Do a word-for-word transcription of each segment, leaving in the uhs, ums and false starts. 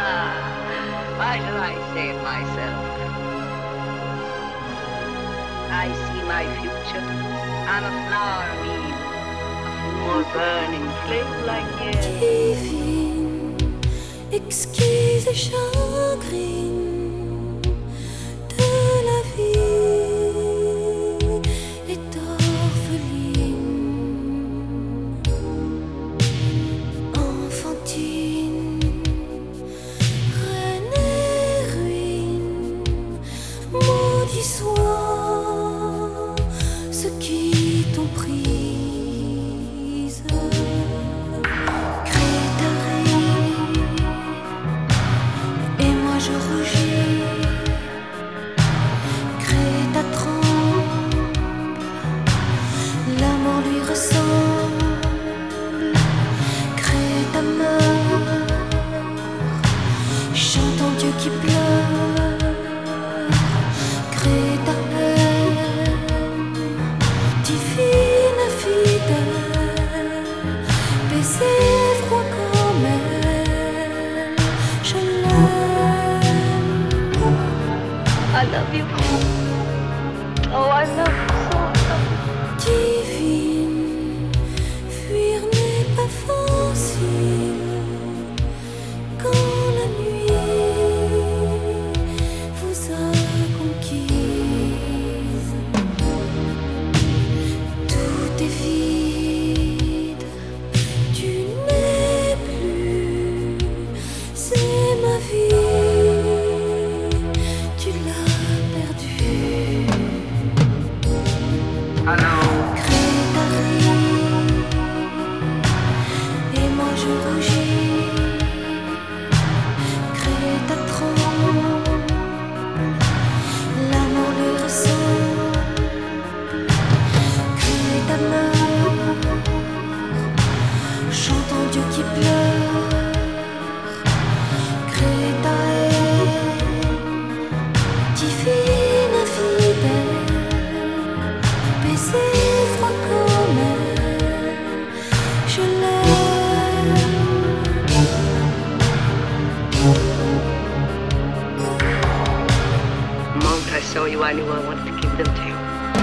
Why should I save myself? I see my future on a flower wheel, a more burning flame like air. Divine, exquise et chagrine de la vie est orpheline, enfantine, reine et ruine, maudit soit ceux qui t'ont prise. Crétari, et moi je rougis. Créta tremble, la mort lui ressemble. Créta meurt, chantant Dieu qui pleure. Créta aime, divine fidèle, baiser froid comme elle, je l'aime. I love you. Oh, I love you so much. Divine, fuir n'est pas facile quand la nuit vous a conquise. Tout est vide, tu n'es plus, c'est ma vie, tu l'as perdue. Hello. Crétari, et moi je rougis. Créta tremble, la mort lui ressemble. Créta meurt, chantant Dieu qui pleure. Créta aime, divine infidèle, baiser froid comme elle, je l'aime. The moment I saw you, I knew I wanted to give them to you.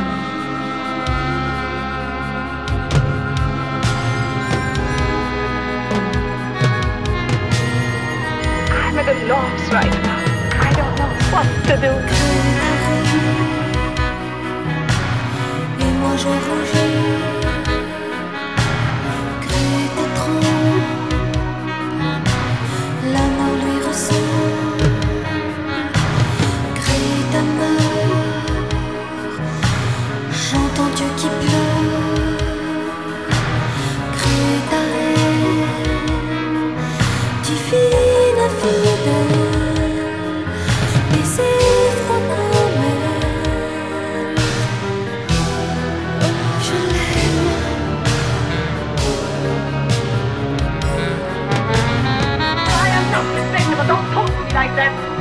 I'm at a loss right now. I don't know what to do. Et moi je rougis. Créta tremble, la mort lui ressemble. Créta meurt, chantant Dieu qui pleure. Créta aime, divine infidèle, baiser froid comme elle, je l'aime. I am not respectable. Don't talk to me like that.